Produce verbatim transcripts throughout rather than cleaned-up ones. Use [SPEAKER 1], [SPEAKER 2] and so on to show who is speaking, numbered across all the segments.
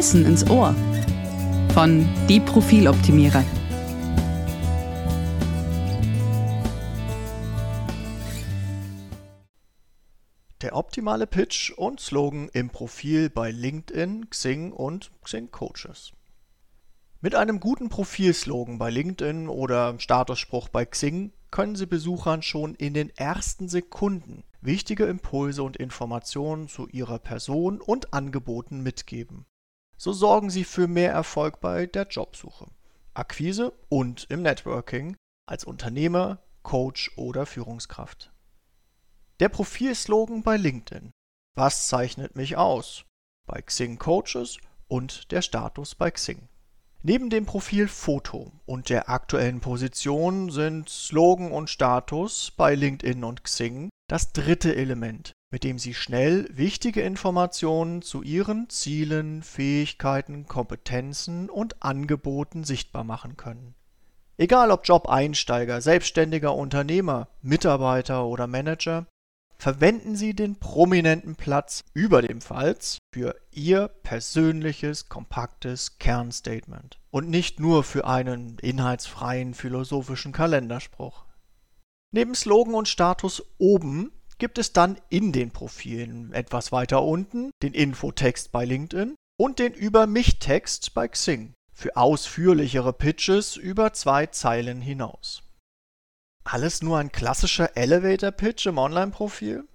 [SPEAKER 1] Wissen ins Ohr von Die Profiloptimierer.
[SPEAKER 2] Der optimale Pitch und Slogan im Profil bei LinkedIn, Xing und Xing Coaches. Mit einem guten Profilslogan bei LinkedIn oder Statusspruch bei Xing können Sie Besuchern schon in den ersten Sekunden wichtige Impulse und Informationen zu Ihrer Person und Angeboten mitgeben. So sorgen Sie für mehr Erfolg bei der Jobsuche, Akquise und im Networking als Unternehmer, Coach oder Führungskraft. Der Profilslogan bei LinkedIn. Was zeichnet mich aus? Bei Xing Coaches und der Status bei Xing. Neben dem Profilfoto und der aktuellen Position sind Slogan und Status bei LinkedIn und Xing das dritte Element, mit dem Sie schnell wichtige Informationen zu Ihren Zielen, Fähigkeiten, Kompetenzen und Angeboten sichtbar machen können. Egal ob Job-Einsteiger, selbstständiger Unternehmer, Mitarbeiter oder Manager, verwenden Sie den prominenten Platz über dem Falz für Ihr persönliches, kompaktes Kernstatement und nicht nur für einen inhaltsfreien philosophischen Kalenderspruch. Neben Slogan und Status oben gibt es dann in den Profilen etwas weiter unten den Infotext bei LinkedIn und den Über-mich-Text bei Xing für ausführlichere Pitches über zwei Zeilen hinaus. Alles nur ein klassischer Elevator-Pitch im Online-Profil?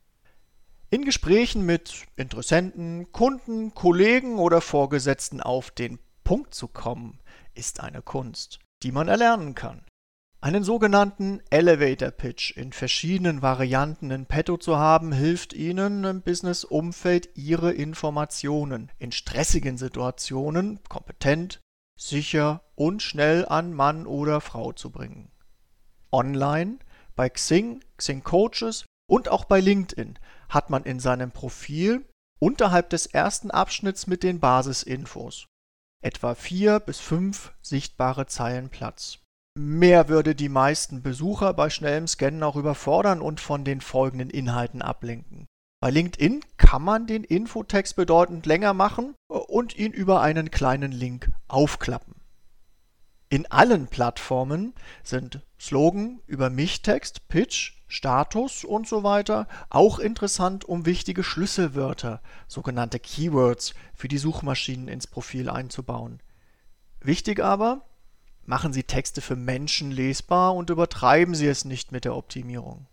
[SPEAKER 2] In Gesprächen mit Interessenten, Kunden, Kollegen oder Vorgesetzten auf den Punkt zu kommen, ist eine Kunst, die man erlernen kann. Einen sogenannten Elevator-Pitch in verschiedenen Varianten in petto zu haben, hilft Ihnen im Business-Umfeld, Ihre Informationen in stressigen Situationen kompetent, sicher und schnell an Mann oder Frau zu bringen. Online, bei Xing, Xing Coaches und auch bei LinkedIn hat man in seinem Profil unterhalb des ersten Abschnitts mit den Basisinfos etwa vier bis fünf sichtbare Zeilen Platz. Mehr würde die meisten Besucher bei schnellem Scannen auch überfordern und von den folgenden Inhalten ablenken. Bei LinkedIn kann man den Infotext bedeutend länger machen und ihn über einen kleinen Link aufklappen. In allen Plattformen sind Slogan, Über-mich-Text, Pitch, Status und so weiter auch interessant, um wichtige Schlüsselwörter, sogenannte Keywords, für die Suchmaschinen ins Profil einzubauen. Wichtig aber, machen Sie Texte für Menschen lesbar und übertreiben Sie es nicht mit der Optimierung.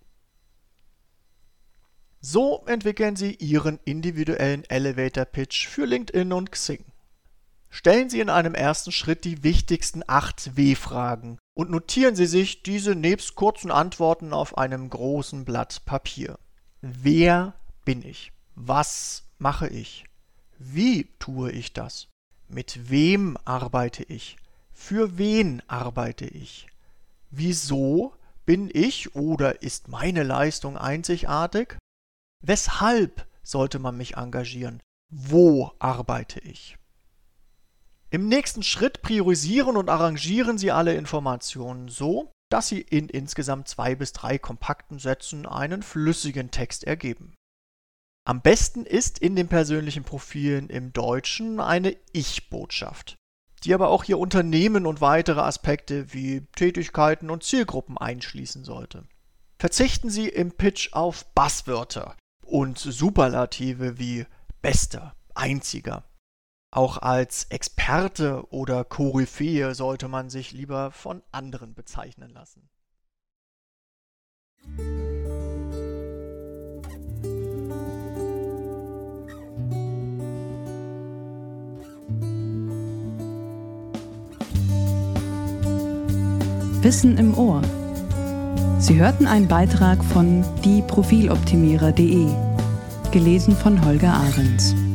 [SPEAKER 2] So entwickeln Sie Ihren individuellen Elevator-Pitch für LinkedIn und Xing. Stellen Sie in einem ersten Schritt die wichtigsten acht W-Fragen und notieren Sie sich diese nebst kurzen Antworten auf einem großen Blatt Papier. Wer bin ich? Was mache ich? Wie tue ich das? Mit wem arbeite ich? Für wen arbeite ich? Wieso bin ich oder ist meine Leistung einzigartig? Weshalb sollte man mich engagieren? Wo arbeite ich? Im nächsten Schritt priorisieren und arrangieren Sie alle Informationen so, dass sie in insgesamt zwei bis drei kompakten Sätzen einen flüssigen Text ergeben. Am besten ist in den persönlichen Profilen im Deutschen eine Ich-Botschaft, die aber auch Ihr Unternehmen und weitere Aspekte wie Tätigkeiten und Zielgruppen einschließen sollte. Verzichten Sie im Pitch auf Buzzwörter und Superlative wie bester, einziger. Auch als Experte oder Koryphäe sollte man sich lieber von anderen bezeichnen lassen.
[SPEAKER 1] Wissen im Ohr. Sie hörten einen Beitrag von die profiloptimierer punkt de, gelesen von Holger Ahrens.